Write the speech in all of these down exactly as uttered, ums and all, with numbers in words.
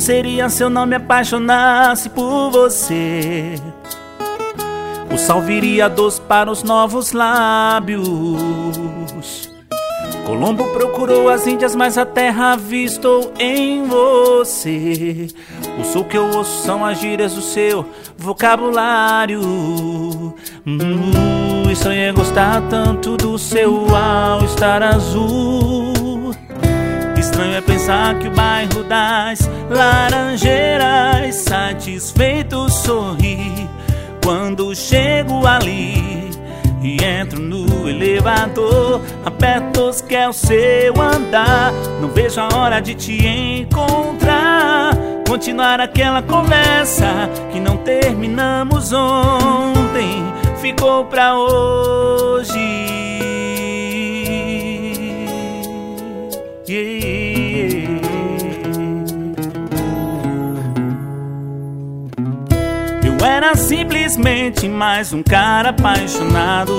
seria se eu não me apaixonasse por você. O sal viria doce para os novos lábios. Colombo procurou as Índias, mas a terra avistou em você. O som que eu ouço são as gírias do seu vocabulário. hum, Estranho é gostar tanto do seu all-star azul. Estranho é pensar que o bairro das Laranjeiras satisfeito sorri quando chego ali e entro no elevador. Aperto os que é o seu andar. Não vejo a hora de te encontrar, continuar aquela conversa que não terminamos ontem, ficou pra hoje. yeah. Eu era simplesmente mais um cara apaixonado,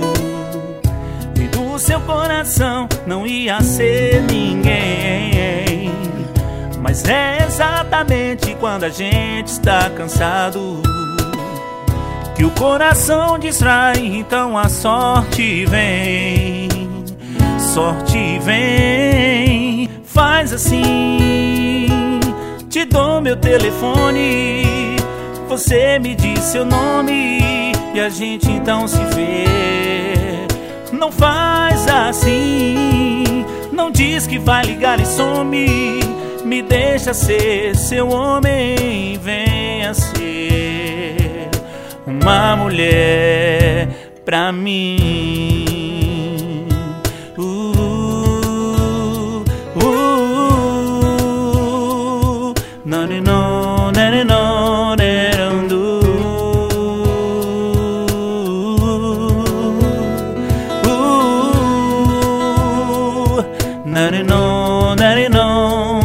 e do seu coração não ia ser ninguém. Mas é exatamente quando a gente está cansado que o coração distrai, então a sorte vem. Sorte vem, faz assim, te dou meu telefone, você me diz seu nome e a gente então se vê. Não faz assim, não diz que vai ligar e some, me deixa ser seu homem, venha ser uma mulher pra mim. Uh, uh, uh, nanino, nanino, nanino, uh, nanino, nanino.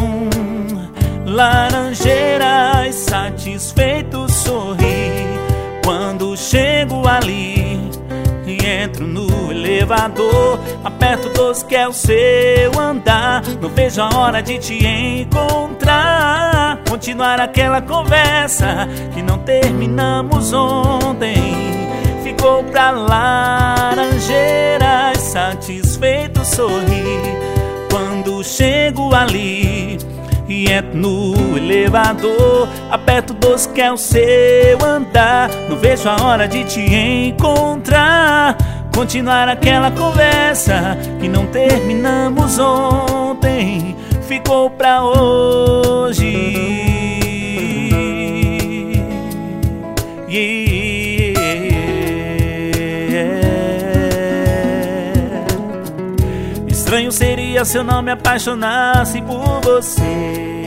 Laranjeiras satisfeito sorri quando chego ali e entro no elevador. Aperto dos que é o seu andar. Não vejo a hora de te encontrar, continuar aquela conversa que não terminamos ontem, ficou pra Laranjeiras satisfeito sorri quando chego ali e entro no elevador. Aperto dos que é o seu andar. Não vejo a hora de te encontrar, continuar aquela conversa que não terminamos ontem, ficou pra hoje. yeah. Estranho seria se eu não me apaixonasse por você.